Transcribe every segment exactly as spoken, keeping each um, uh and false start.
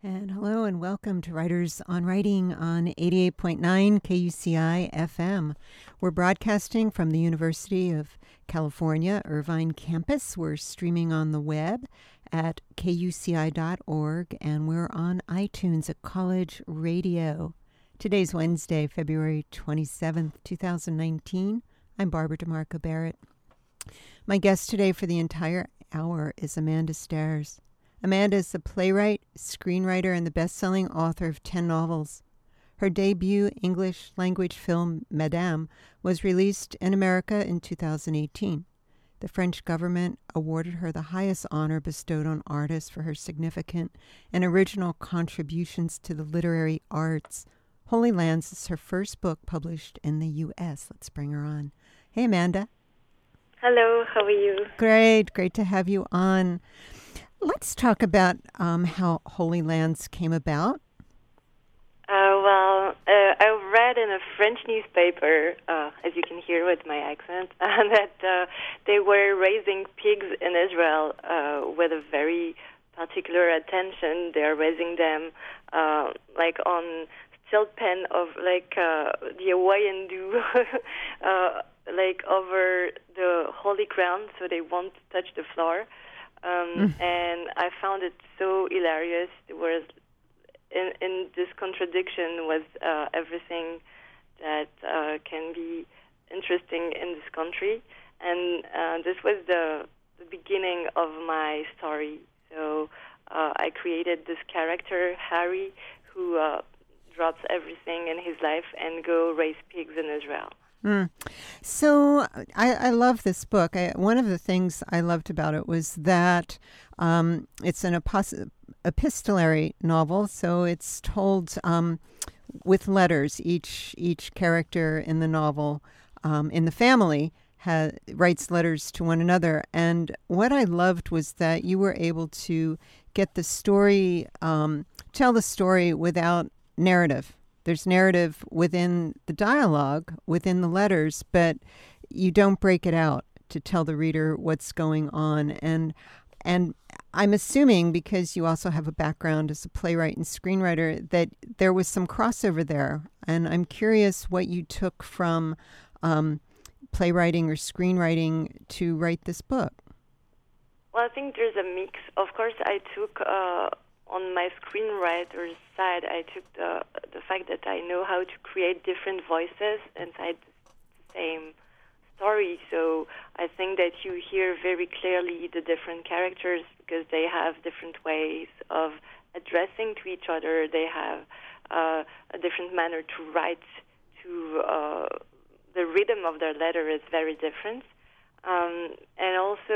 And hello and welcome to Writers on Writing on eighty-eight point nine K U C I F M. We're broadcasting from the University of California, Irvine campus. We're streaming on the web at K U C I dot org, and we're on iTunes at College Radio. Today's Wednesday, February twenty-seventh, twenty nineteen. I'm Barbara DeMarco Barrett. My guest today for the entire hour is Amanda Stairs. Amanda is the playwright, screenwriter, and the best-selling author of ten novels. Her debut English language film, Madame, was released in America in two thousand eighteen. The French government awarded her the highest honor bestowed on artists for her significant and original contributions to the literary arts. Holy Lands is her first book published in the U S Let's bring her on. Hey, Amanda. Hello, how are you? Great, great to have you on. Let's talk about um, how Holy Lands came about. Uh, well, uh, I read in a French newspaper, uh, as you can hear with my accent, uh, that uh, they were raising pigs in Israel uh, with a very particular attention. They are raising them uh, like on stilt pen of like uh, the Hawaiian do, uh, like over the holy ground, so they won't touch the floor. Um, mm. And I found it so hilarious. Whereas in, in this contradiction was uh, everything that uh, can be interesting in this country. And uh, this was the, the beginning of my story. So uh, I created this character, Harry, who uh, drops everything in his life and go raise pigs in Israel. Mm. So I, I love this book. I, one of the things I loved about it was that um, it's an epos- epistolary novel, so it's told um, with letters. Each each character in the novel, um, in the family, ha- writes letters to one another. And what I loved was that you were able to get the story, um, tell the story without narrative. There's narrative within the dialogue, within the letters, but you don't break it out to tell the reader what's going on. And and I'm assuming, because you also have a background as a playwright and screenwriter, that there was some crossover there. And I'm curious what you took from um, playwriting or screenwriting to write this book. Well, I think there's a mix. Of course, I took... Uh On my screenwriter's side, I took the the fact that I know how to create different voices inside the same story. So I think that you hear very clearly the different characters because they have different ways of addressing to each other. They have uh, a different manner to write. To uh, the rhythm of their letter is very different, um, and also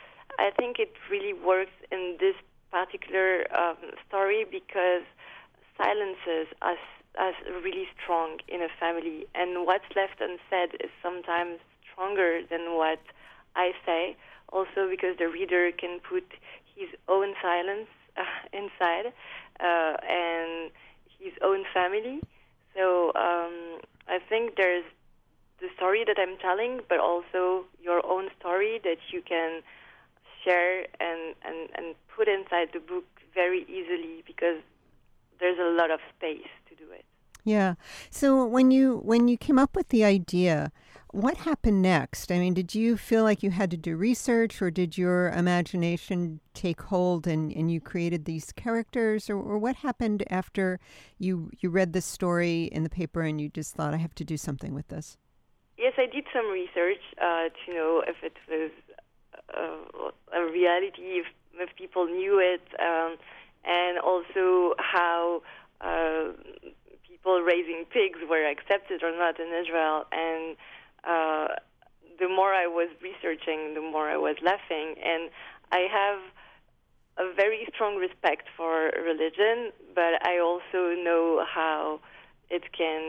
I think it really works in this particular um, story because silences are, are really strong in a family, and what's left unsaid is sometimes stronger than what I say, also because the reader can put his own silence uh, inside uh, and his own family. So um, I think there's the story that I'm telling, but also your own story that you can share and, and, and put inside the book very easily because there's a lot of space to do it. Yeah. So when you when you came up with the idea, what happened next? I mean, did you feel like you had to do research, or did your imagination take hold and, and you created these characters, or, or what happened after you, you read the story in the paper and you just thought, I have to do something with this? Yes, I did some research uh, to know if it was Uh, a reality, if, if people knew it, um, and also how uh, people raising pigs were accepted or not in Israel. And uh, the more I was researching, the more I was laughing. And I have a very strong respect for religion, but I also know how it can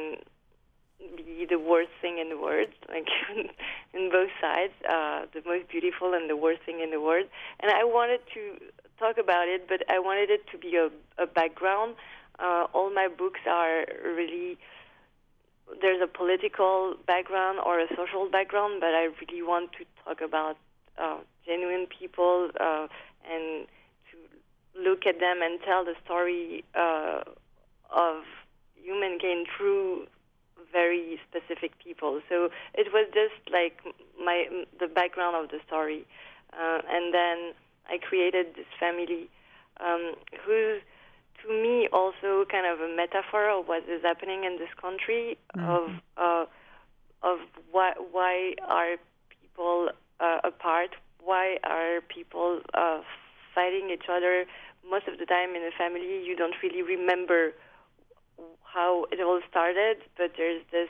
be the worst thing in the world, like in both sides, uh, the most beautiful and the worst thing in the world. And I wanted to talk about it, but I wanted it to be a, a background. Uh, all my books are really, there's a political background or a social background, but I really want to talk about uh, genuine people uh, and to look at them and tell the story uh, of humankind through very specific people. So it was just like my the background of the story, uh, and then I created this family, um, who's to me also kind of a metaphor of what is happening in this country, mm-hmm. of uh, of why why are people uh, apart, why are people uh, fighting each other. Most of the time in a family, you don't really remember how it all started, but there's this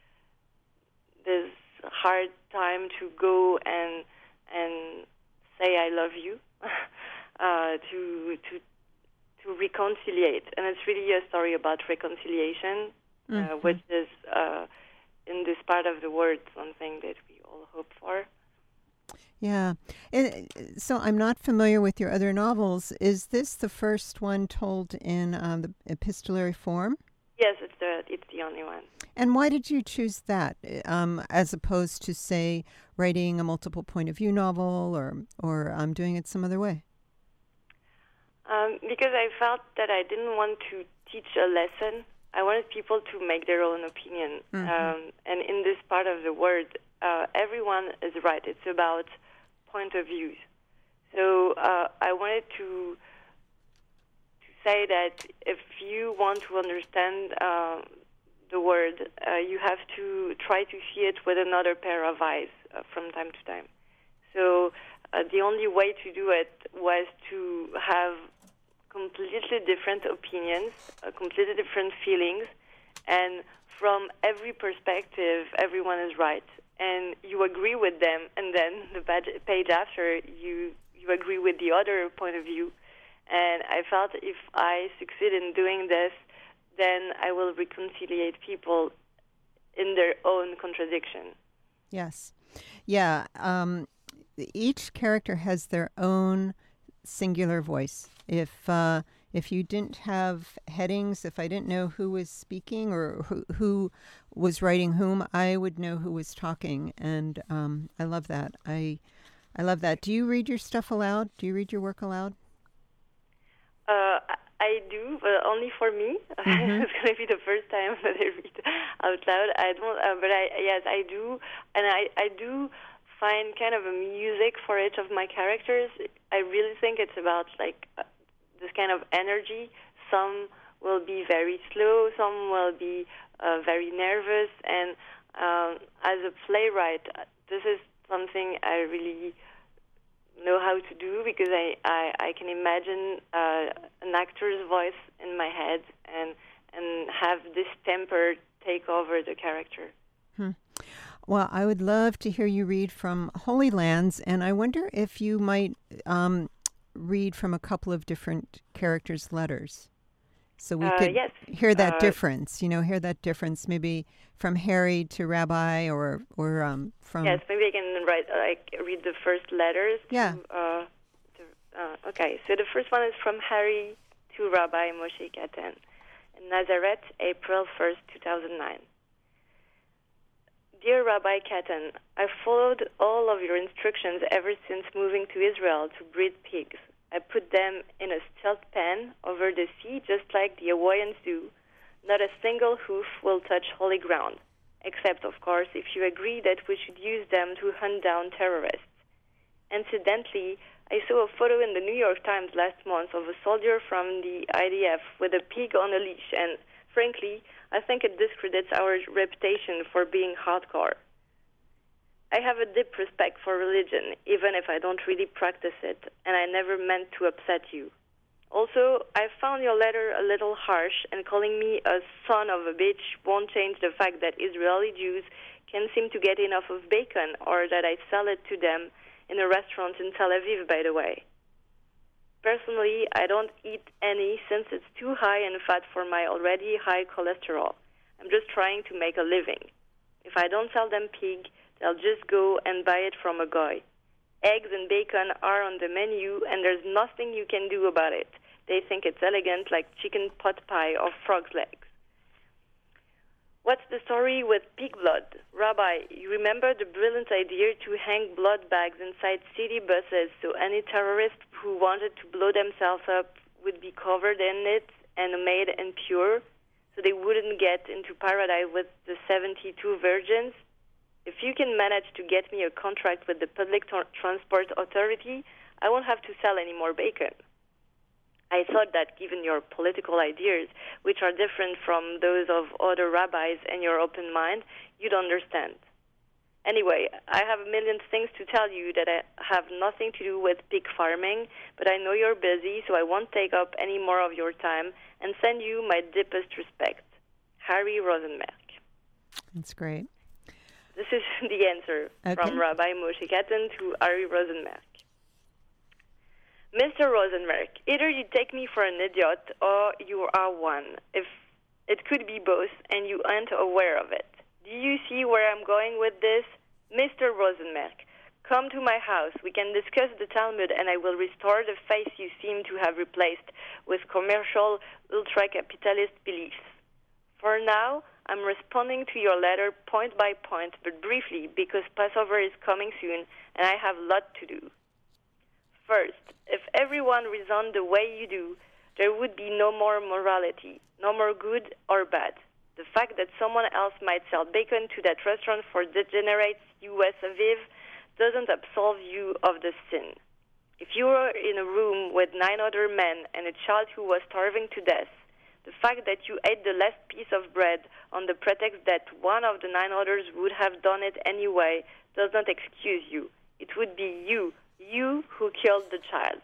this hard time to go and and say I love you, uh, to to to reconciliate, and it's really a story about reconciliation, mm-hmm. uh, which is uh, in this part of the world something that we all hope for. Yeah. And so I'm not familiar with your other novels. Is this the first one told in um, the epistolary form? Yes, it's the it's the only one. And why did you choose that, um, as opposed to, say, writing a multiple point of view novel, or or um, doing it some other way? Um, because I felt that I didn't want to teach a lesson. I wanted people to make their own opinion. Mm-hmm. Um, and in this part of the world, uh, everyone is right. It's about point of views. So uh, I wanted to to say that if you want to understand uh, the world, uh, you have to try to see it with another pair of eyes uh, from time to time. So uh, the only way to do it was to have completely different opinions, uh, completely different feelings, and from every perspective, everyone is right. And you agree with them, and then the page after, you you agree with the other point of view. And I felt if I succeed in doing this, then I will reconcile people in their own contradiction. Yes. Yeah. Um, each character has their own singular voice. If uh, if you didn't have headings, if I didn't know who was speaking or who, who was writing whom, I would know who was talking, and um, I love that. I I love that. Do you read your stuff aloud? Do you read your work aloud? Uh, I do, but only for me. Mm-hmm. It's going to be the first time that I read out loud. I don't, uh, but I yes, I do, and I I do find kind of a music for each of my characters. I really think it's about like uh, this kind of energy. Some will be very slow, some will be uh, very nervous, and um, as a playwright, this is something I really know how to do, because I, I, I can imagine uh, an actor's voice in my head and and have this temper take over the character. Hmm. Well, I would love to hear you read from Holy Lands, and I wonder if you might um, read from a couple of different characters' letters. So we uh, could yes. hear that uh, difference, you know, hear that difference maybe from Harry to Rabbi, or or um, from... Yes, maybe I can write, uh, like, read the first letters. Yeah. To, uh, to, uh, okay, so the first one is from Harry to Rabbi Moshe Katan in Nazareth, April first, two thousand nine. Dear Rabbi Katan, I followed all of your instructions ever since moving to Israel to breed pigs. I put them in a stealth pen over the sea, just like the Hawaiian Zoo. Not a single hoof will touch holy ground, except, of course, if you agree that we should use them to hunt down terrorists. Incidentally, I saw a photo in the New York Times last month of a soldier from the I D F with a pig on a leash, and frankly, I think it discredits our reputation for being hardcore. I have a deep respect for religion, even if I don't really practice it, and I never meant to upset you. Also, I found your letter a little harsh, and calling me a son of a bitch won't change the fact that Israeli Jews can't seem to get enough of bacon, or that I sell it to them in a restaurant in Tel Aviv, by the way. Personally, I don't eat any since it's too high in fat for my already high cholesterol. I'm just trying to make a living. If I don't sell them pig, they'll just go and buy it from a guy. Eggs and bacon are on the menu, and there's nothing you can do about it. They think it's elegant, like chicken pot pie or frog's legs. What's the story with pig blood? Rabbi, you remember the brilliant idea to hang blood bags inside city buses so any terrorist who wanted to blow themselves up would be covered in it and made impure, so they wouldn't get into paradise with the seventy-two virgins. If you can manage to get me a contract with the Public Tra- Transport Authority, I won't have to sell any more bacon. I thought that given your political ideas, which are different from those of other rabbis and your open mind, you'd understand. Anyway, I have a million things to tell you that I have nothing to do with pig farming, but I know you're busy, so I won't take up any more of your time and send you my deepest respect. Harry Rosenmerk. That's great. This is the answer okay. from Rabbi Moshe Katan to Harry Rosenmerk. Mister Rosenmerk, either you take me for an idiot or you are one. If it could be both and you aren't aware of it. Do you see where I'm going with this? Mister Rosenmerk, come to my house. We can discuss the Talmud and I will restore the faith you seem to have replaced with commercial, ultra-capitalist beliefs. For now, I'm responding to your letter point by point, but briefly, because Passover is coming soon and I have a lot to do. First, if everyone reasoned the way you do, there would be no more morality, no more good or bad. The fact that someone else might sell bacon to that restaurant for degenerates U S Aviv doesn't absolve you of the sin. If you were in a room with nine other men and a child who was starving to death, the fact that you ate the last piece of bread on the pretext that one of the nine others would have done it anyway does not excuse you. It would be you, you who killed the child.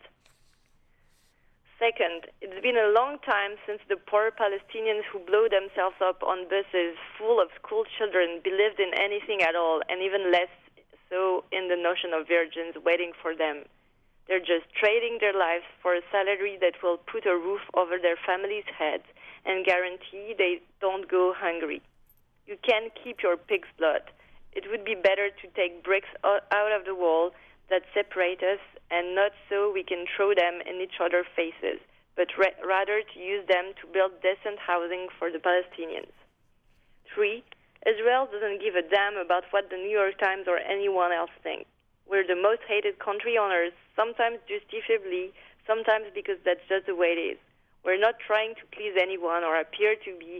Second, it's been a long time since the poor Palestinians who blow themselves up on buses full of school children believed in anything at all, and even less so in the notion of virgins waiting for them. They're just trading their lives for a salary that will put a roof over their families' heads and guarantee they don't go hungry. You can't keep your pig's blood. It would be better to take bricks out of the wall that separate us, and not so we can throw them in each other's faces, but ra- rather to use them to build decent housing for the Palestinians. Three, Israel doesn't give a damn about what the New York Times or anyone else thinks. We're the most hated country on earth, sometimes justifiably, sometimes because that's just the way it is. We're not trying to please anyone or appear to be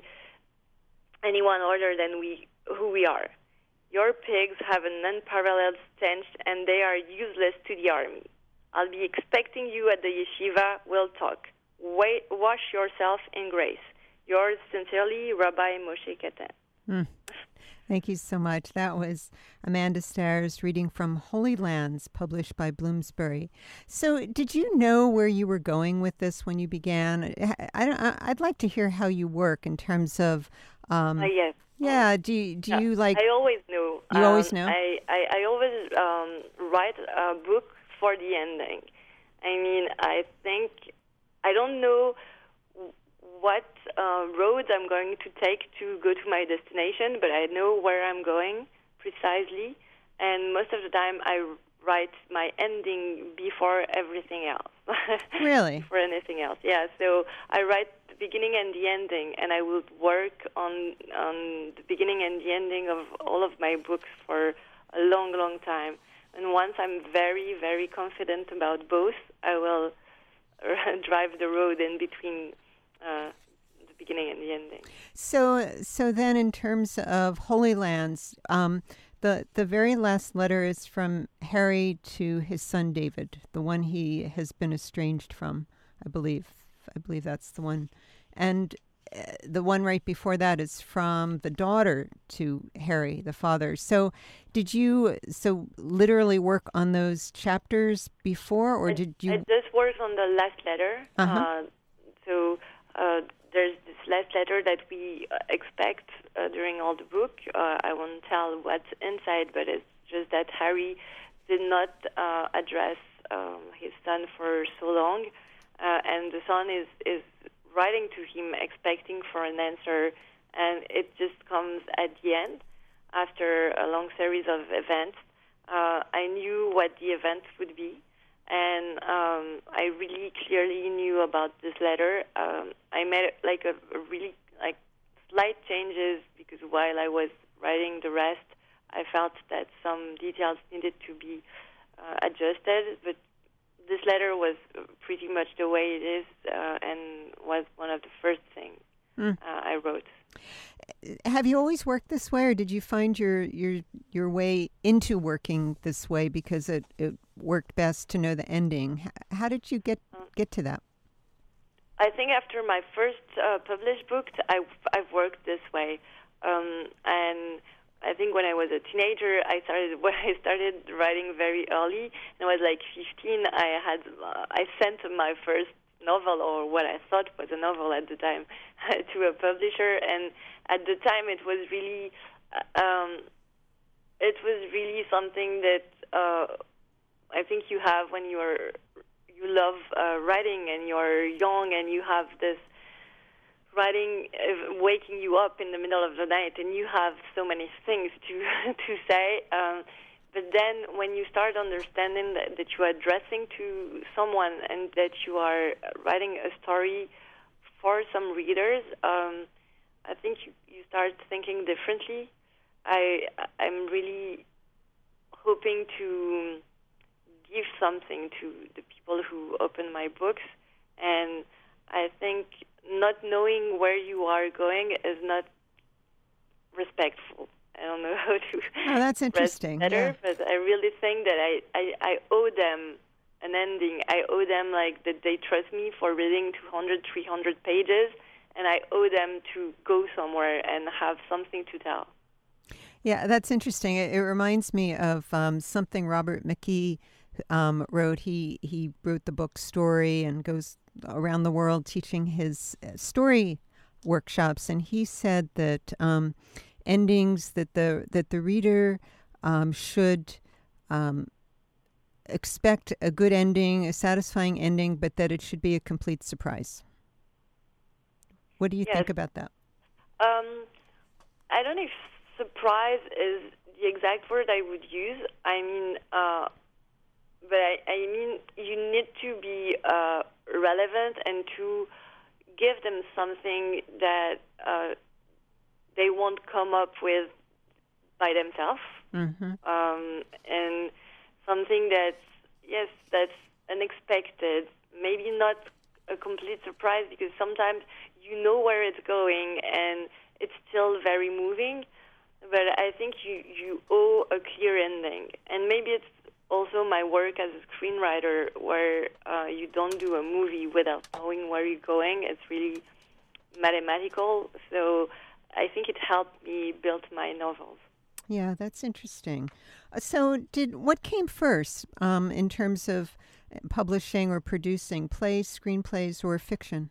anyone other than we who we are. Your pigs have an unparalleled stench, and they are useless to the army. I'll be expecting you at the yeshiva. We'll talk. Wait, wash yourself in grace. Yours sincerely, Rabbi Moshe Katan. Mm. Thank you so much. That was Amanda Stairs reading from Holy Lands, published by Bloomsbury. So did you know where you were going with this when you began? I, I, I'd like to hear how you work in terms of... Um, uh, yes. Yeah, do you, do yeah, you like... I always know. You um, always know? I, I, I always um, write a book for the ending. I mean, I think... I don't know what uh, roads I'm going to take to go to my destination, but I know where I'm going precisely. And most of the time, I write my ending before everything else. Really? Before anything else, yeah. So I write the beginning and the ending, and I will work on on the beginning and the ending of all of my books for a long, long time. And once I'm very, very confident about both, I will drive the road in between uh, the beginning and the ending. So, so then, in terms of Holy Lands, um, the the very last letter is from Harry to his son David, the one he has been estranged from, I believe. I believe that's the one, and uh, the one right before that is from the daughter to Harry, the father. So, did you so literally work on those chapters before, or I, did you? I just worked on the last letter. Uh-huh. Uh, so uh, there's this last letter that we uh, expect uh, during all the book. Uh, I won't tell what's inside, but it's just that Harry did not uh, address um, his son for so long, uh, and the son is is writing to him expecting for an answer, and it just comes at the end after a long series of events. Uh, I knew what the events would be, and um, I really clearly knew about this letter. Um, I made like a, a really like slight changes because while I was writing the rest, I felt that some details needed to be uh, adjusted. But this letter was pretty much the way it is, uh, and was one of the first things mm. uh, I wrote. Have you always worked this way, or did you find your your your way into working this way because it, it worked best to know the ending? How did you get get to that? I think after my first uh, published book, I, I've worked this way, um, and I think when I was a teenager, I started when I started writing very early. And I was like fifteen. I had uh, I sent my first novel, or what I thought was a novel at the time, to a publisher, and at the time it was really um, it was really something that uh, I think you have when you are you love uh, writing and you're young and you have this writing uh, waking you up in the middle of the night and you have so many things to to say. Um, But then when you start understanding that, that you are addressing to someone and that you are writing a story for some readers, um, I think you, you start thinking differently. I, I'm really hoping to give something to the people who open my books. And I think not knowing where you are going is not respectful. I don't know how to. Oh, that's interesting. Better, yeah. But I really think that I, I, I owe them an ending. I owe them like that they trust me for reading two hundred, three hundred pages, and I owe them to go somewhere and have something to tell. Yeah, that's interesting. It, it reminds me of um, something Robert McKee um, wrote. He he wrote the book Story and goes around the world teaching his story workshops, and he said that. Um, endings that the that the reader um, should um, expect a good ending, a satisfying ending, but that it should be a complete surprise. What do you yes. think about that? Um, I don't know if surprise is the exact word I would use. I mean, uh, but I, I mean you need to be uh, relevant and to give them something that uh, they won't come up with by themselves, mm-hmm. um, and something that's, yes, that's unexpected, maybe not a complete surprise, because sometimes you know where it's going and it's still very moving, but I think you, you owe a clear ending. And maybe it's also my work as a screenwriter, where uh, you don't do a movie without knowing where you're going. It's really mathematical, so I think it helped me build my novels. Yeah, that's interesting. Uh, so did what came first um, in terms of publishing or producing, plays, screenplays, or fiction?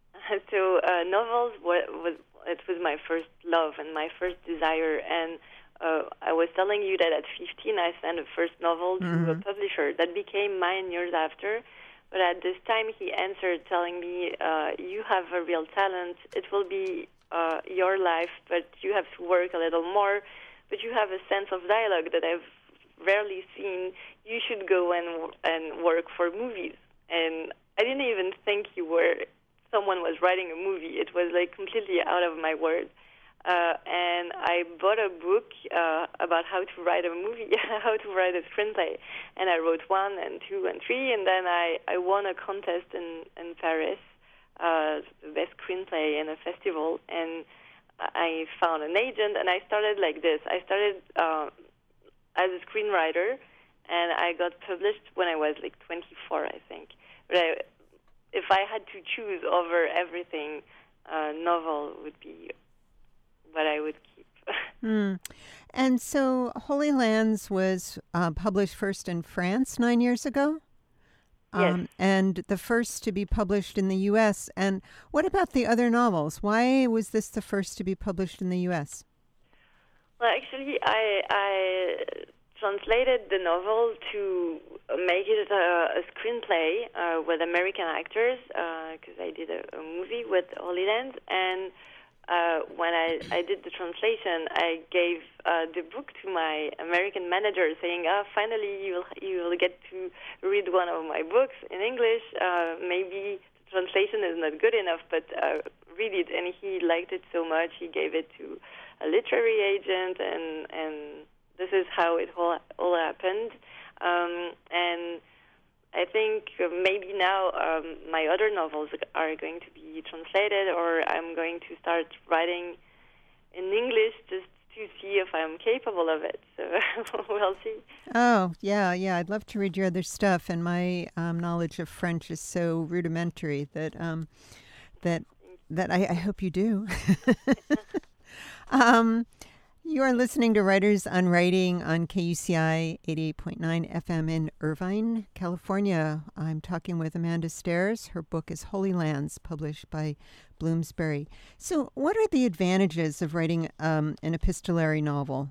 So uh, novels was, was it was my first love and my first desire. And uh, I was telling you that at fifteen I sent a first novel to mm-hmm. a publisher that became mine years after. But at this time he answered telling me, uh, you have a real talent. It will be Uh, your life, but you have to work a little more, but you have a sense of dialogue that I've rarely seen. You should go and and work for movies. And I didn't even think you were someone was writing a movie. It was like completely out of my world. Uh, and I bought a book uh, about how to write a movie, how to write a screenplay. And I wrote one and two and three, and then I, I won a contest in, in Paris, Uh, the best screenplay in a festival, and I found an agent, and I started like this. I started uh, as a screenwriter, and I got published when I was like twenty-four, I think. But I, if I had to choose over everything, a uh, novel would be what I would keep. mm. And so Holy Lands was uh, published first in France nine years ago? Yes. Um, and the first to be published in the U S. And what about the other novels? Why was this the first to be published in the U S? Well, actually, I, I translated the novel to make it a, a screenplay uh, with American actors, because uh, I did a, a movie with Holy Land. And uh, when I, I did the translation, I gave uh, the book to my American manager, saying, "Ah, finally you'll you'll get to read one of my books in English. Uh, maybe the translation is not good enough, but uh, read it." And he liked it so much, he gave it to a literary agent, and and this is how it all all happened. Um, and I think uh, maybe now um, my other novels are going to be translated, or I'm going to start writing in English just to see if I'm capable of it. So we'll see. Oh, yeah, yeah. I'd love to read your other stuff, and my um, knowledge of French is so rudimentary that um, that that I, I hope you do. um, you are listening to Writers on Writing on K U C I eighty-eight point nine F M in Irvine, California. I'm talking with Amanda Stairs. Her book is Holy Lands, published by Bloomsbury. So what are the advantages of writing um, an epistolary novel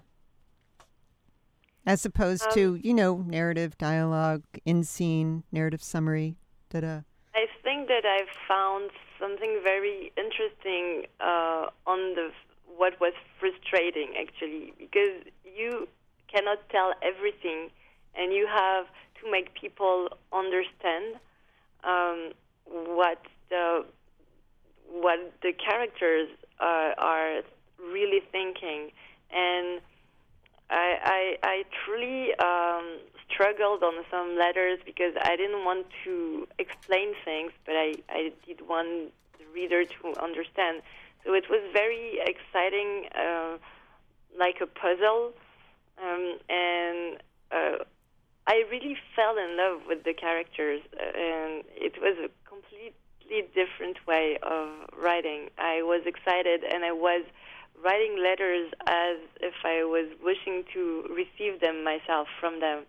as opposed um, to, you know, narrative, dialogue, in-scene, narrative summary? Da-da. I think that I've found something very interesting uh, on the what was frustrating, actually, because you cannot tell everything, and you have to make people understand um, what the what the characters uh, are really thinking. And I, I, I truly um, struggled on some letters because I didn't want to explain things, but I, I did want the reader to understand. So it was very exciting, uh, like a puzzle, um, and uh, I really fell in love with the characters, uh, and it was a completely different way of writing. I was excited, and I was writing letters as if I was wishing to receive them myself from them.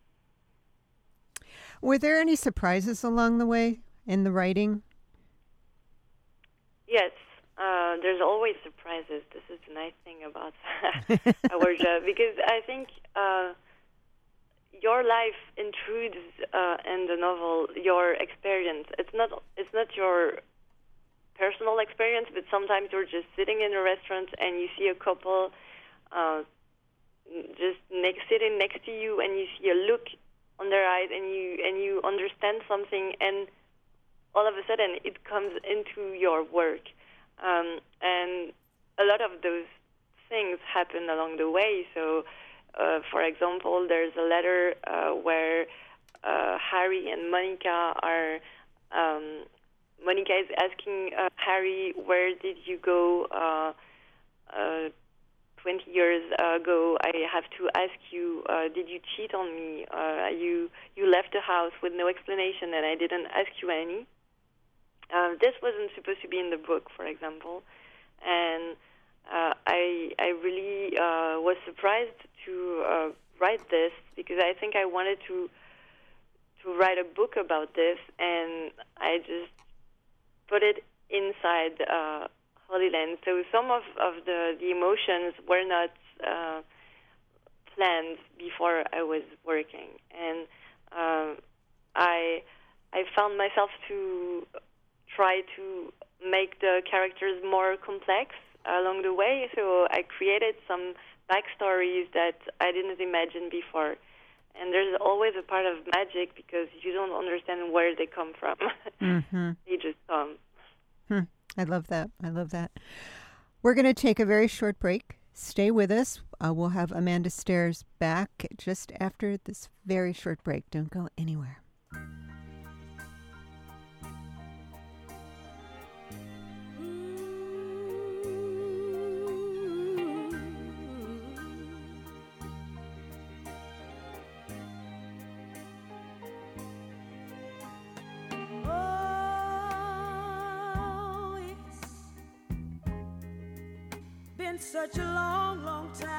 Were there any surprises along the way in the writing? Yes. Uh, there's always surprises. This is the nice thing about our job, because I think uh, your life intrudes uh, in the novel, your experience. It's not it's not your personal experience, but sometimes you're just sitting in a restaurant and you see a couple uh, just next, sitting next to you, and you see a look on their eyes, and you and you understand something, and all of a sudden it comes into your work. Um, and a lot of those things happen along the way. So, uh, for example, there's a letter uh, where uh, Harry and Monica are, um, Monica is asking uh, Harry, where did you go uh, uh, twenty years ago? I have to ask you, uh, did you cheat on me? Uh, you, you left the house with no explanation, and I didn't ask you any. Uh, this wasn't supposed to be in the book, for example, and uh, I I really uh, was surprised to uh, write this, because I think I wanted to to write a book about this, and I just put it inside uh, Holy Land. So some of, of the, the emotions were not uh, planned before I was working, and uh, I I found myself to try to make the characters more complex along the way. So I created some backstories that I didn't imagine before. And there's always a part of magic, because you don't understand where they come from. Mm-hmm. They just come. Hmm. I love that. I love that. We're going to take a very short break. Stay with us. Uh, we'll have Amanda Stairs back just after this very short break. Don't go anywhere. Such a long, long time.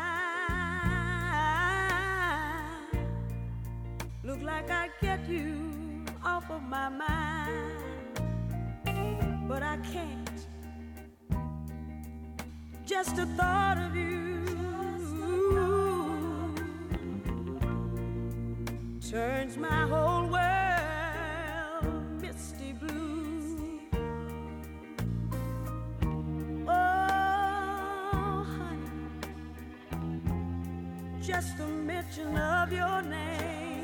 Look like I get you off of my mind, but I can't. Just the thought of you turns my whole world misty blue. Just the mention of your name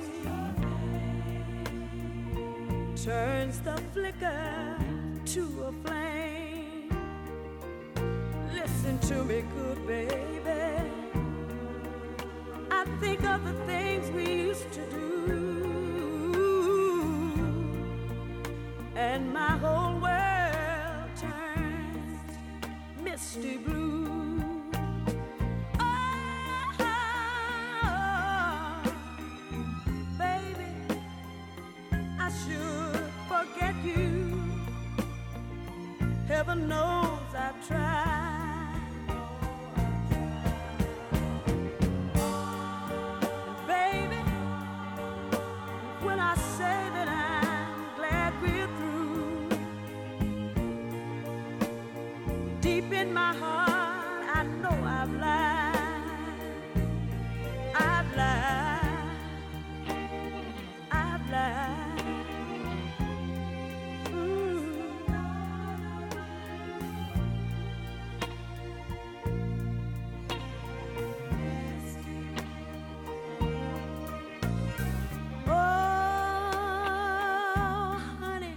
turns the flicker to a flame. Listen to me, good baby. I think of the things we used to do. and my whole world turns misty blue. Oh, baby, I should forget you. Heaven knows I've tried. Deep in my heart, I know I've lied. I've lied. I've lied. Mm. Oh, honey,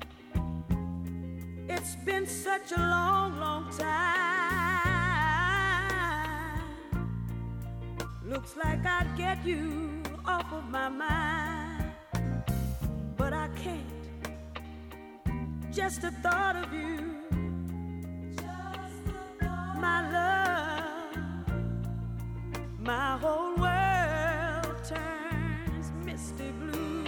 it's been such a long, long time. Looks like I'd get you off of my mind, but I can't. Just the thought of you, my love, my whole world turns misty blue.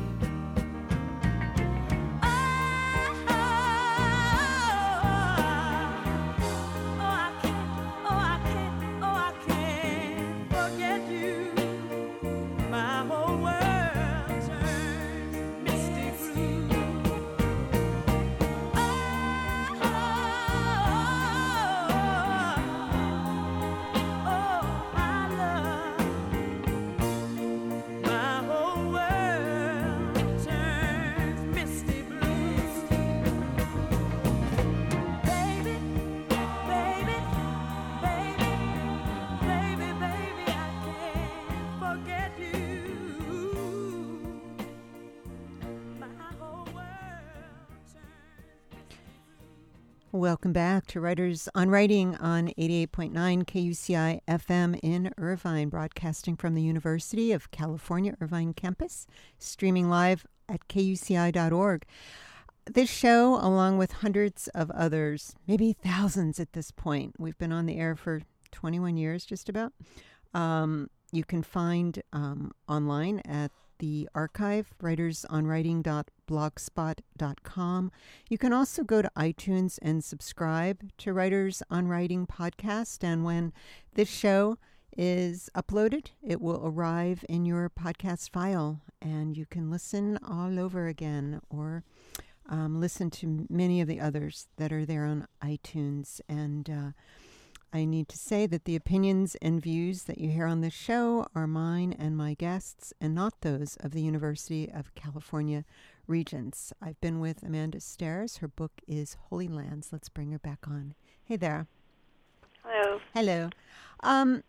Welcome back to Writers on Writing on eighty-eight point nine K U C I F M in Irvine, broadcasting from the University of California, Irvine campus, streaming live at K U C I dot org. This show, along with hundreds of others, maybe thousands at this point, we've been on the air for twenty-one years just about, um, you can find um, online at the archive, writers on writing dot blogspot dot com. You can also go to iTunes and subscribe to Writers on Writing podcast. And when this show is uploaded, it will arrive in your podcast file, and you can listen all over again, or um, listen to many of the others that are there on iTunes. And uh, I need to say that the opinions and views that you hear on this show are mine and my guests, and not those of the University of California Regents. I've been with Amanda Stairs. Her book is Holy Lands. Let's bring her back on. Hey there. Hello. Hello. Um,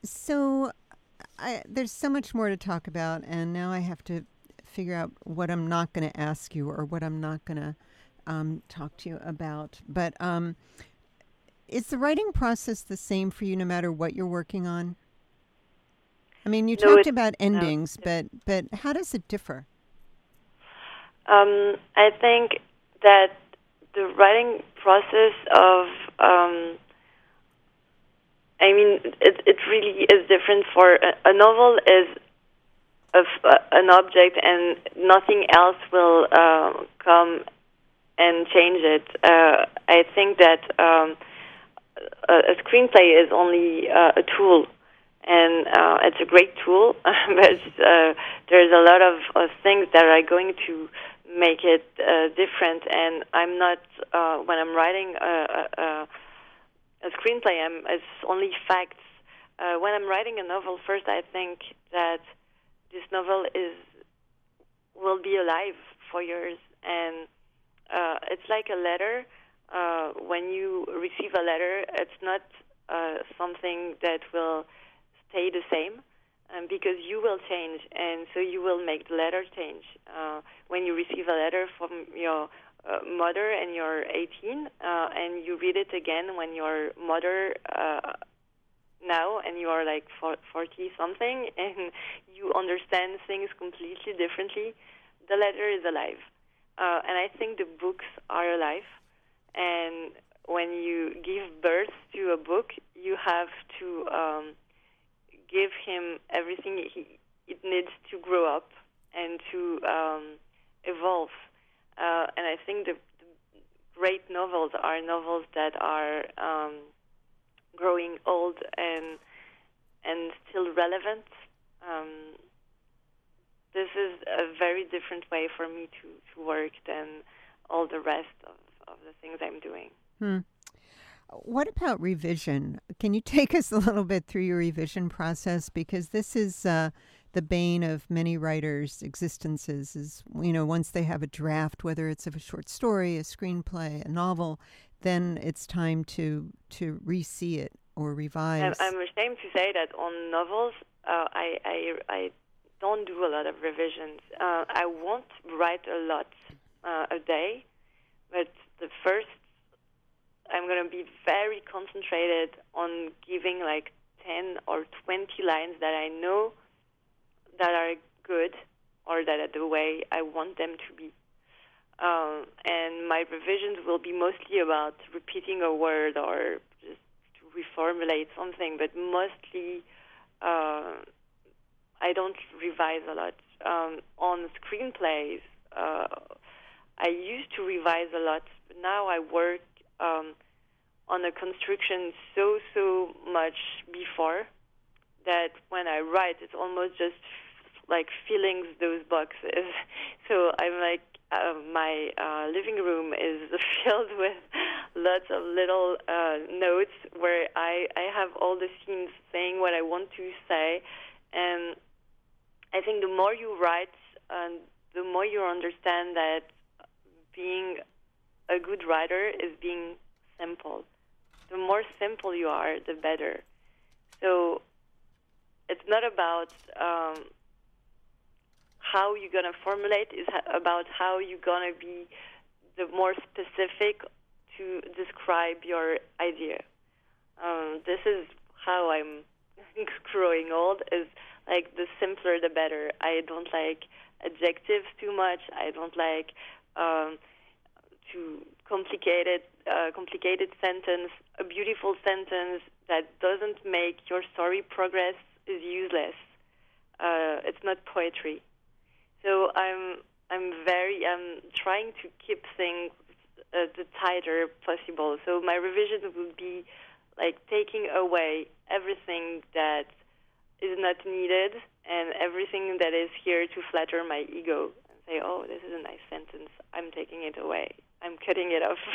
so I, there's so much more to talk about, and now I have to figure out what I'm not going to ask you or what I'm not going to um, talk to you about. But um, is the writing process the same for you no matter what you're working on? I mean, you no, talked about endings, no. but but how does it differ? Um, I think that the writing process of, um, I mean, it, it really is different. For a, a novel is of uh, an object, and nothing else will uh, come and change it. Uh, I think that um, a, a screenplay is only uh, a tool. And uh, it's a great tool, but uh, there's a lot of, of things that are going to make it uh, different. And I'm not, uh, when I'm writing a, a, a screenplay, I'm, it's only facts. Uh, when I'm writing a novel, first I think that this novel is will be alive for years. And uh, it's like a letter. Uh, when you receive a letter, it's not uh, something that will stay the same, um, because you will change, and so you will make the letter change. Uh, when you receive a letter from your uh, mother and you're eighteen, uh, and you read it again when your mother uh, now, and you are like forty-something, and you understand things completely differently, the letter is alive. uh, and I think the books are alive. And when you give birth to a book, you have to um, give him everything he it needs to grow up and to um, evolve. Uh, and I think the, the great novels are novels that are um, growing old and and still relevant. Um, this is a very different way for me to, to work than all the rest of, of the things I'm doing. Hmm. What about revision? Can you take us a little bit through your revision process? Because this is uh, the bane of many writers' existences is, you know, once they have a draft, whether it's of a short story, a screenplay, a novel, then it's time to to re-see it or revise. I'm ashamed to say that on novels, uh, I, I, I don't do a lot of revisions. Uh, I won't write a lot uh, a day, but the first, I'm going to be very concentrated on giving like ten or twenty lines that I know that are good or that are the way I want them to be. Um, and my revisions will be mostly about repeating a word or just to reformulate something, but mostly uh, I don't revise a lot. Um, on screenplays, uh, I used to revise a lot, but now I work um, on a construction so, so much before that when I write, it's almost just like filling those boxes. So I'm like, uh, my uh, living room is filled with lots of little uh, notes where I, I have all the scenes saying what I want to say. And I think the more you write, uh, the more you understand that being a good writer is being simple. The more simple you are, the better. So it's not about um, how you're going to formulate, it's about how you're going to be the more specific to describe your idea. Um, this is how I'm growing old, is like the simpler the better. I don't like adjectives too much. I don't like um, too complicated, uh, complicated sentence. A beautiful sentence that doesn't make your story progress is useless. Uh, it's not poetry. So I'm I'm very I'm trying to keep things uh, the tighter possible. So my revision would be like taking away everything that is not needed and everything that is here to flatter my ego and say, oh, this is a nice sentence. I'm taking it away. I'm cutting it off.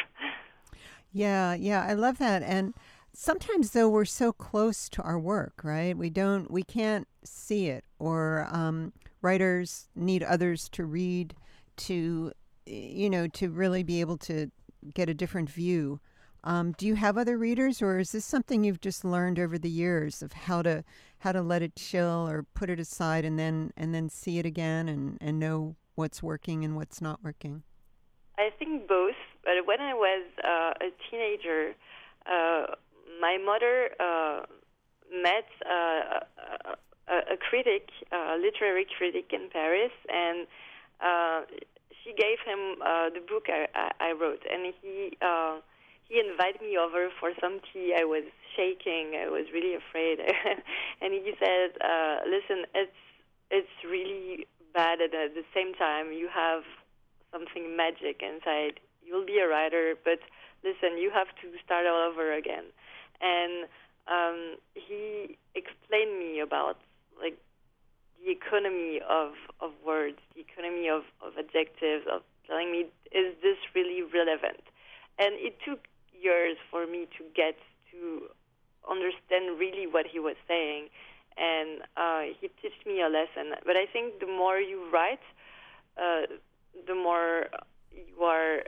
Yeah, yeah, I love that. And sometimes, though, we're so close to our work, right? We don't, we can't see it, or um, writers need others to read to, you know, to really be able to get a different view. Um, do you have other readers, or is this something you've just learned over the years of how to how to let it chill or put it aside and then and then see it again and, and know what's working and what's not working? I think both. But when I was uh, a teenager, uh, my mother uh, met uh, a, a critic, a literary critic in Paris, and uh, she gave him uh, the book I, I wrote, and he uh, he invited me over for some tea. I was shaking. I was really afraid, and he said, uh, "Listen, it's it's really bad, and at the same time, you have something magic inside. You'll be a writer, but listen, you have to start all over again." And um, he explained me about like the economy of, of words, the economy of, of adjectives, of telling me, is this really relevant? And it took years for me to get to understand really what he was saying. And uh, he taught me a lesson. But I think the more you write, uh, the more you are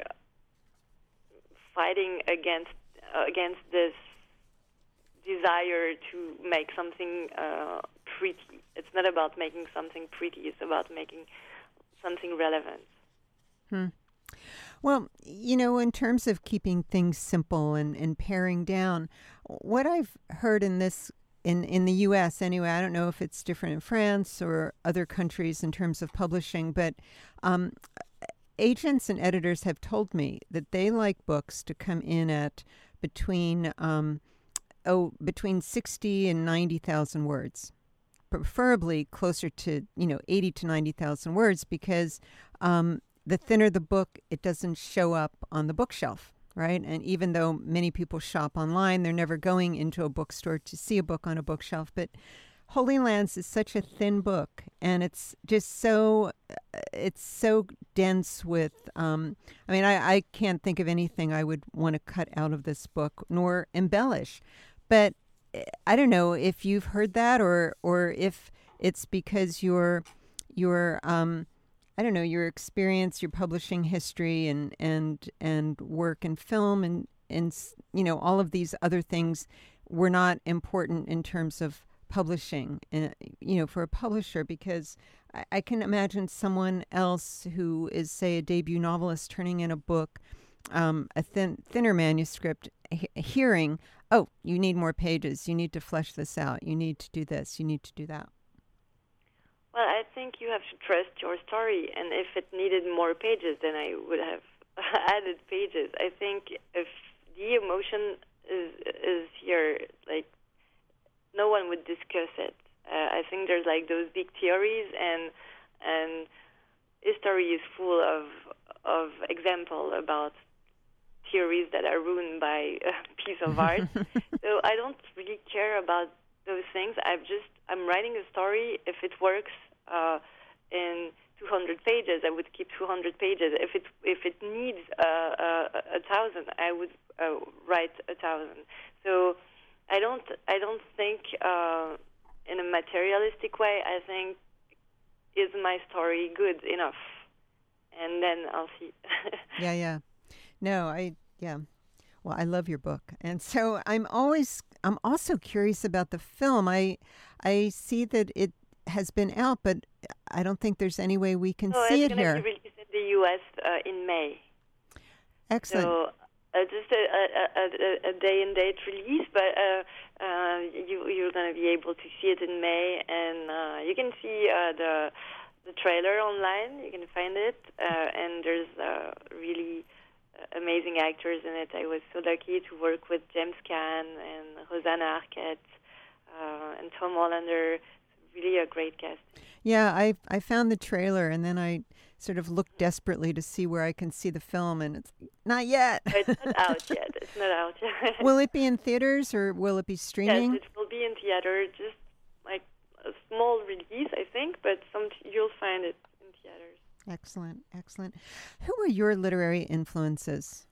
fighting against uh, against this desire to make something uh, pretty. It's not about making something pretty. It's about making something relevant. Hmm. Well, you know, in terms of keeping things simple and, and paring down, what I've heard in this, in, in the U S anyway, I don't know if it's different in France or other countries in terms of publishing, but um, agents and editors have told me that they like books to come in at between um, oh between sixty and ninety thousand words, preferably closer to you know eighty to ninety thousand words, because um, the thinner the book, it doesn't show up on the bookshelf, right? And even though many people shop online, they're never going into a bookstore to see a book on a bookshelf. But Holy Lands is such a thin book, and it's just so it's so dense with. Um, I mean, I, I can't think of anything I would want to cut out of this book nor embellish. But I don't know if you've heard that, or or if it's because your your um, I don't know your experience, your publishing history, and and and work in film, and and you know all of these other things were not important in terms of publishing, and you know, for a publisher, because I, I can imagine someone else who is, say, a debut novelist turning in a book, um, a thin, thinner manuscript, he- hearing, "Oh, you need more pages. You need to flesh this out. You need to do this. You need to do that." Well, I think you have to trust your story, and if it needed more pages, then I would have added pages. I think if the emotion is is here, like, no one would discuss it. Uh, I think there's like those big theories, and and history is full of of example about theories that are ruined by a piece of art. So I don't really care about those things. I've just I'm writing a story. If it works uh, in two hundred pages, I would keep two hundred pages. If it if it needs uh, a, a thousand, I would uh, write a thousand. So I don't. I don't think uh, in a materialistic way. I think, is my story good enough, and then I'll see. yeah, yeah. No, I yeah. Well, I love your book, and so I'm always. I'm also curious about the film. I I see that it has been out, but I don't think there's any way we can so see it it here. here. It's going to be released in the U S uh, in May. Excellent. So, Uh, just a, a, a, a day and date release, but uh, uh, you, you're going to be able to see it in May, and uh, you can see uh, the the trailer online. You can find it, uh, and there's uh, really uh, amazing actors in it. I was so lucky to work with James Caan and Rosanna Arquette uh, and Tom Hollander. It's really a great cast. Yeah, I I found the trailer, and then I sort of looked desperately to see where I can see the film, and it's not yet. It's not out yet. It's not out yet. Will it be in theaters, or will it be streaming? Yes, it will be in theater. Just like a small release, I think, but some you'll find it in theaters. Excellent, excellent. Who are your literary influences?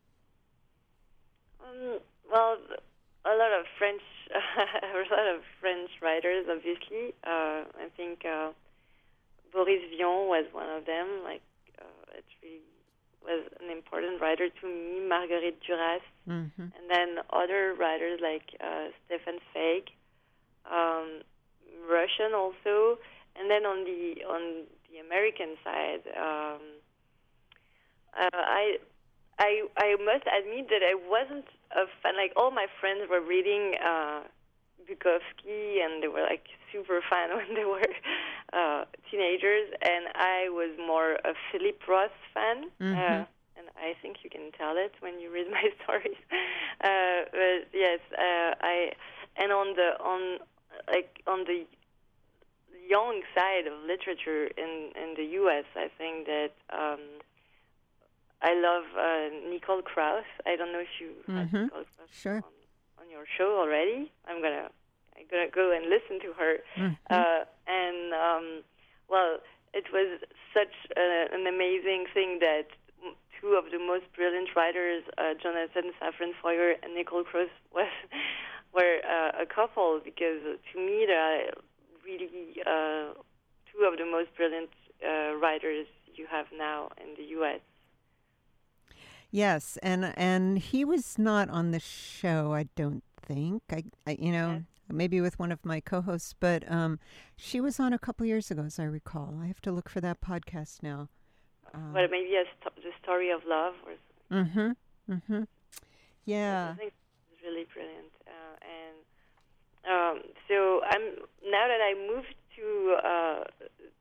Um, well, a lot of French, a lot of French writers, obviously. Uh, I think. Uh, Boris Vian was one of them. Like, uh, it really was an important writer to me. Marguerite Duras, Mm-hmm. and then other writers like uh, Stefan Zweig, um, Russian also. And then on the on the American side, um, uh, I I I must admit that I wasn't a fan. Like, all my friends were reading Uh, Bukowski, and they were like super fan when they were uh, teenagers, and I was more a Philip Roth fan, Mm-hmm. uh, and I think you can tell it when you read my stories. Uh, but yes, uh, I and on the on like on the young side of literature in in the U S, I think that um, I love uh, Nicole Krauss. I don't know if you had Mm-hmm. Nicole Krauss Sure. on, on your show already. I'm gonna I'm gonna go and listen to her. Mm-hmm. Uh, and um, well, it was such a, an amazing thing that m- two of the most brilliant writers, uh, Jonathan Safran Foer and Nicole Krauss, was were uh, a couple, because uh, to me they are really uh, two of the most brilliant uh, writers you have now in the U S. Yes, and and he was not on the show, I don't think. I, I you know, Yes. maybe with one of my co-hosts, but um, she was on a couple years ago, as I recall. I have to look for that podcast now. Um, Well, maybe a sto- the story of love, or mm-hmm. Mm-hmm. Yeah. I think it's really brilliant. Uh, and um, so I'm now that I moved to uh,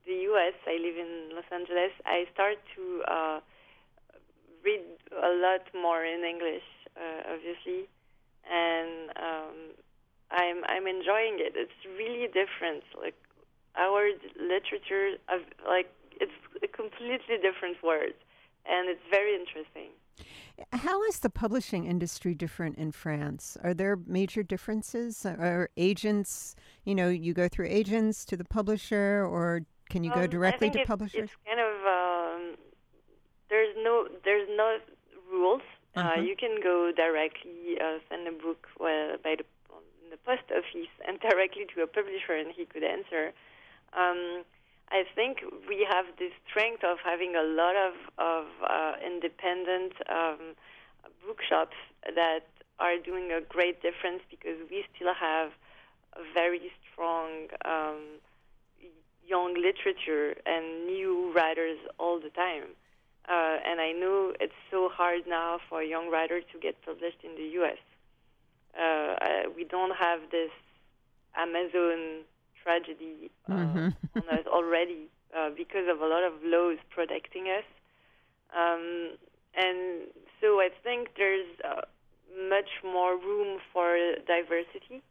the U S, I live in Los Angeles, I start to uh, read a lot more in English, uh, obviously, and um, I'm I'm enjoying it. It's really different. Like our literature, of, like it's a completely different word, and it's very interesting. How is the publishing industry different in France? Are there major differences? Are agents, you know, you go through agents to the publisher, or can you um, go directly I think to it's, publishers? It's kind of um, there's no there's no rules. Uh-huh. Uh, you can go directly uh, send a book uh, by the in the post office and directly to a publisher, and he could answer. Um, I think we have this strength of having a lot of of uh, independent um, bookshops that are doing a great difference because we still have a very strong um, young literature and new writers all the time. Uh, and I know it's so hard now for a young writer to get published in the U S. Uh, uh, we don't have this Amazon tragedy uh, mm-hmm. on us already uh, because of a lot of laws protecting us. Um, and so I think there's uh, much more room for diversity.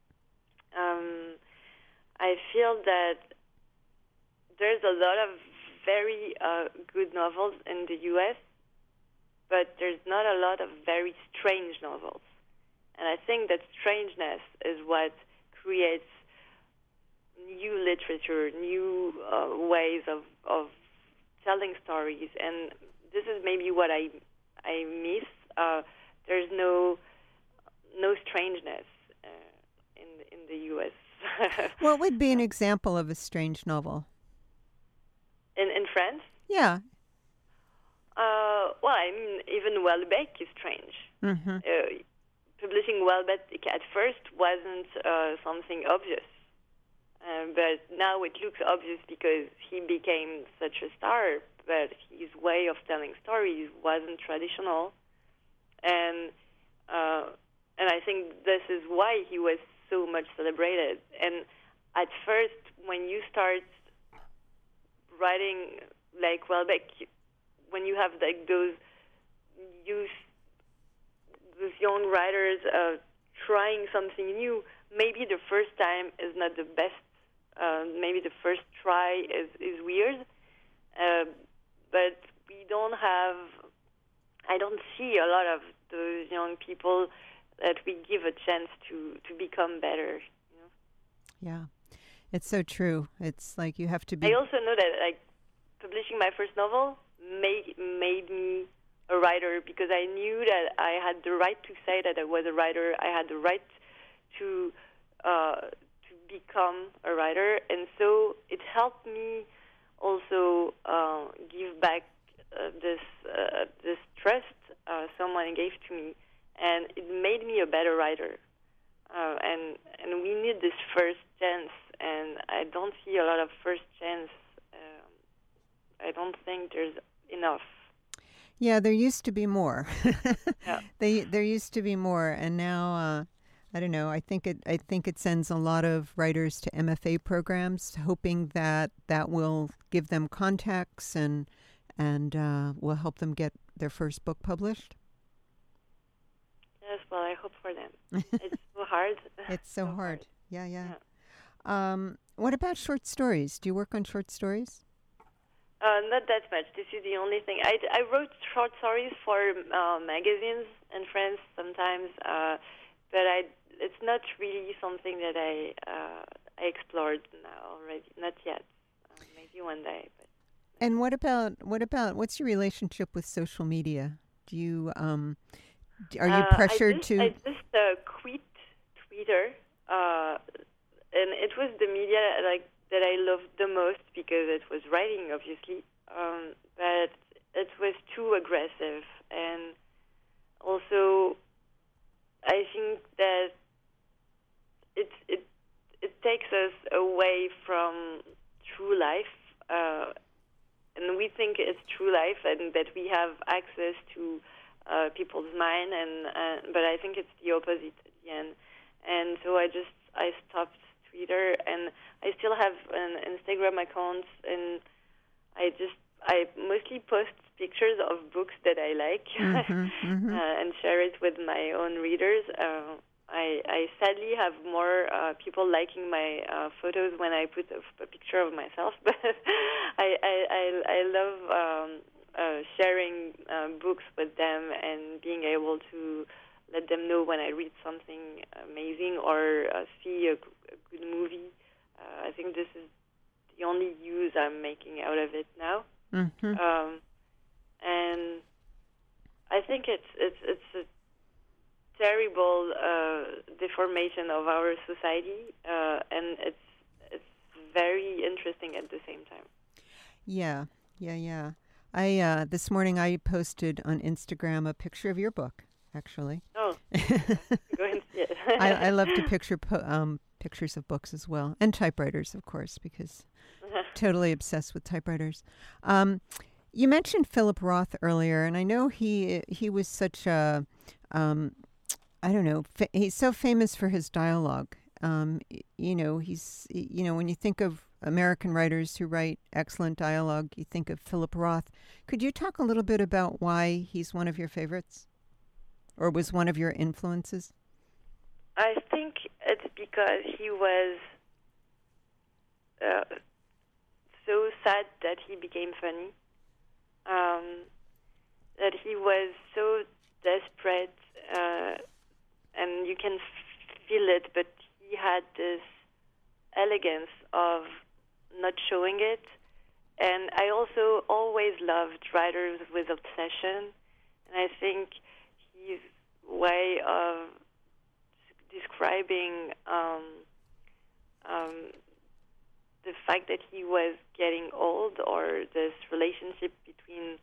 Um, I feel that there's a lot of very uh, good novels in the U S, but there's not a lot of very strange novels. And I think that strangeness is what creates new literature, new uh, ways of, of telling stories. And this is maybe what I I miss. Uh, there's no no strangeness uh, in in the U S. What would be an example of a strange novel? In in France? Yeah. Uh, well, I mean, even Welbeck is strange. Mm-hmm. Uh, publishing Welbeck at first wasn't uh, something obvious. Uh, but now it looks obvious because he became such a star, but his way of telling stories wasn't traditional. And uh, and I think this is why he was so much celebrated. And at first, when you start writing like Welbeck, when you have like those youth, those young writers uh, trying something new, maybe the first time is not the best. Uh, maybe the first try is, is weird, uh, but we don't have, I don't see a lot of those young people that we give a chance to, to become better. You know? Yeah, it's so true. It's like you have to be... I also know that like publishing my first novel made, made me a writer because I knew that I had the right to say that I was a writer. I had the right to... Uh, become a writer, and so it helped me also uh, give back uh, this uh, this trust uh, someone gave to me, and it made me a better writer. Uh, and and we need this first chance, and I don't see a lot of first chance. Um, I don't think there's enough. Yeah, there used to be more. yeah. They there used to be more, and now. Uh, I don't know. I think it. I think it sends a lot of writers to M F A programs, hoping that that will give them contacts and and uh, will help them get their first book published. Yes, well, I hope for them. It's so hard. It's so, so hard. hard. Yeah, yeah. yeah. Um, what about short stories? Do you work on short stories? Uh, not that much. This is the only thing. I, I wrote short stories for uh, magazines in France sometimes, uh, but I. It's not really something that I uh, I explored now already. Not yet. Uh, maybe one day. But. And what about what about what's your relationship with social media? Do you um, are you uh, pressured I just, to? I just uh, quit Twitter, uh, and it was the media like that I loved the most because it was writing, obviously, um, but it was too aggressive, and also I think that. It it it takes us away from true life, uh, and we think it's true life, and that we have access to uh, people's mind, and uh, but I think it's the opposite at the end. And so I just I stopped Twitter, and I still have an Instagram account, and I just I mostly post pictures of books that I like mm-hmm, mm-hmm. uh, and share it with my own readers. Uh, I, I sadly have more uh, people liking my uh, photos when I put a, a picture of myself, but I, I, I, I love um, uh, sharing uh, books with them and being able to let them know when I read something amazing or uh, see a, a good movie. Uh, I think this is the only use I'm making out of it now. Mm-hmm. Um, and I think it's it's it's a terrible uh, deformation of our society, uh, and it's it's very interesting at the same time. Yeah, yeah, yeah. I uh, this morning I posted on Instagram a picture of your book. Actually, oh, go and see it. I, I love to picture po- um, pictures of books as well, and typewriters, of course, because totally obsessed with typewriters. Um, you mentioned Philip Roth earlier, and I know he he was such a um, I don't know. Fa- he's so famous for his dialogue. Um, you know, he's you know when you think of American writers who write excellent dialogue, you think of Philip Roth. Could you talk a little bit about why he's one of your favorites, or was one of your influences? I think it's because he was uh, so sad that he became funny. Um, that he was so desperate, uh, and you can f- feel it, but he had this elegance of not showing it. And I also always loved writers with obsession, and I think his way of describing um, um, the fact that he was getting old, or this relationship between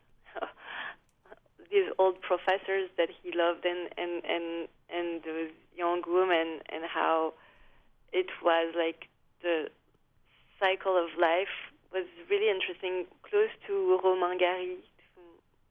these old professors that he loved and, and, and, and those young women, and how it was like the cycle of life was really interesting, close to Romain Gary, to,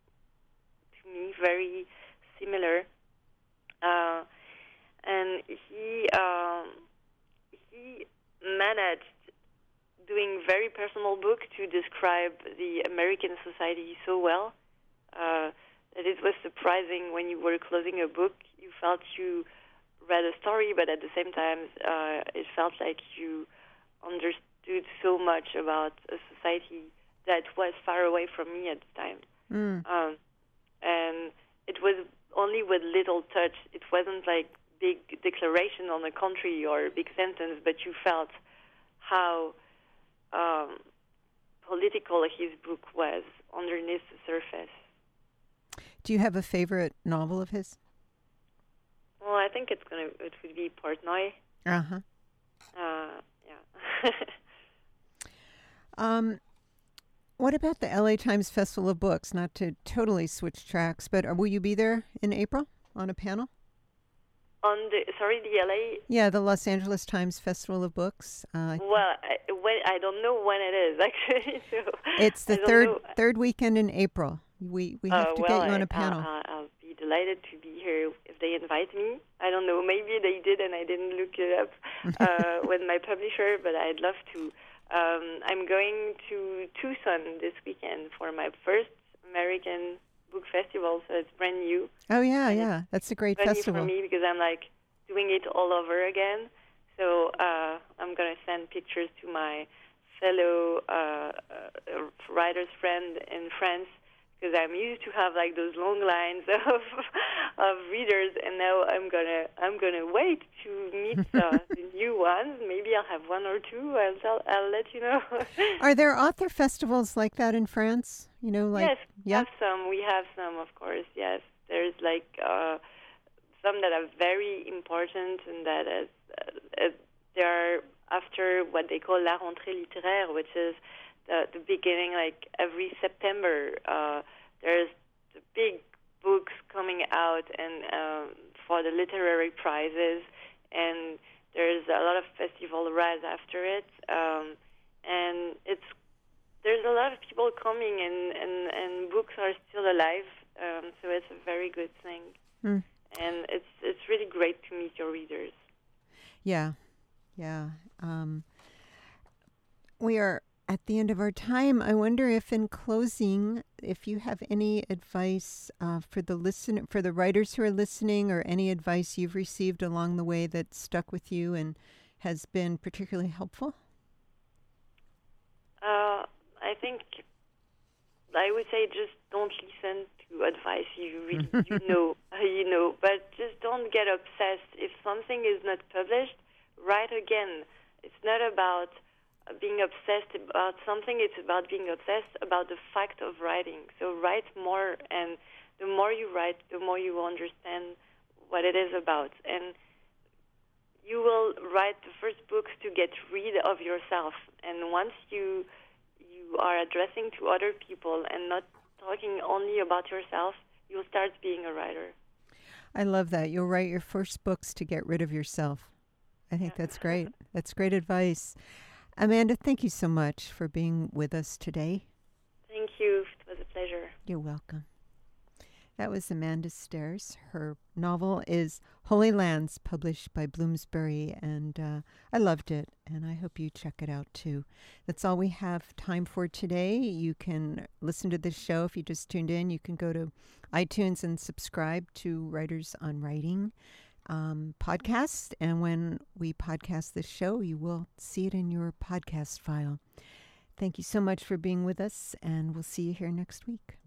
to me, very similar. Uh, and he um, he managed, doing very personal book, to describe the American society so well uh, that it was surprising when you were closing a book. You felt you read a story, but at the same time, uh, it felt like you understood so much about a society that was far away from me at the time. Mm. Um, and it was only with little touch. It wasn't like big declaration on a country or a big sentence, but you felt how um, political his book was underneath the surface. Do you have a favorite novel of his? Well, I think it's gonna. It would be Portnoy. Uh-huh. Uh Yeah. um, what about the L A Times Festival of Books? Not to totally switch tracks, but uh, will you be there in April on a panel? On the sorry, the L A. Yeah, the Los Angeles Times Festival of Books. Uh, well, I, when I don't know when it is actually. So it's the I don't third know. third weekend in April. We we have uh, to well, get you on I, a panel. I'll, I'll be delighted to be here if they invite me. I don't know. Maybe they did, and I didn't look it up uh, with my publisher, but I'd love to. Um, I'm going to Tucson this weekend for my first American book festival, so it's brand new. Oh yeah, yeah, that's a great funny festival for me because I'm like doing it all over again. So uh, I'm gonna send pictures to my fellow uh, uh, writers friend in France, because I'm used to have like those long lines of of readers, and now I'm gonna I'm gonna wait to meet uh, the new ones. Maybe I'll have one or two. I'll tell, I'll let you know. Are there author festivals like that in France? You know, like yes, we yeah, have some. We have some, of course. Yes, there's like uh, some that are very important, and that is uh, uh, they are after what they call la rentrée littéraire, which is the the beginning, like every September. Uh, there's the big books coming out, and um, for the literary prizes, and there's a lot of festival right after it, um, and it's there's a lot of people coming, and, and, and books are still alive, um, so it's a very good thing. Mm. And it's it's really great to meet your readers. Yeah, Yeah. Um, we are at the end of our time. I wonder if, in closing, if you have any advice uh, for the listen for the writers who are listening, or any advice you've received along the way that stuck with you and has been particularly helpful. Uh, I think I would say just don't listen to advice you really, you know you know, but just don't get obsessed. If something is not published, write again. It's not about being obsessed about something, it's about being obsessed about the fact of writing. So write more, and the more you write, the more you understand what it is about. And you will write the first books to get rid of yourself. And once you you are addressing to other people and not talking only about yourself, you'll start being a writer. I love that. You'll write your first books to get rid of yourself. I think yeah. that's great. That's great advice. Amanda, thank you so much for being with us today. Thank you. It was a pleasure. You're welcome. That was Amanda Stairs. Her novel is Holy Lands, published by Bloomsbury, and uh, I loved it, and I hope you check it out too. That's all we have time for today. You can listen to this show if you just tuned in. You can go to iTunes and subscribe to Writers on Writing um, podcast, and when we podcast this show, you will see it in your podcast file. Thank you so much for being with us, and we'll see you here next week.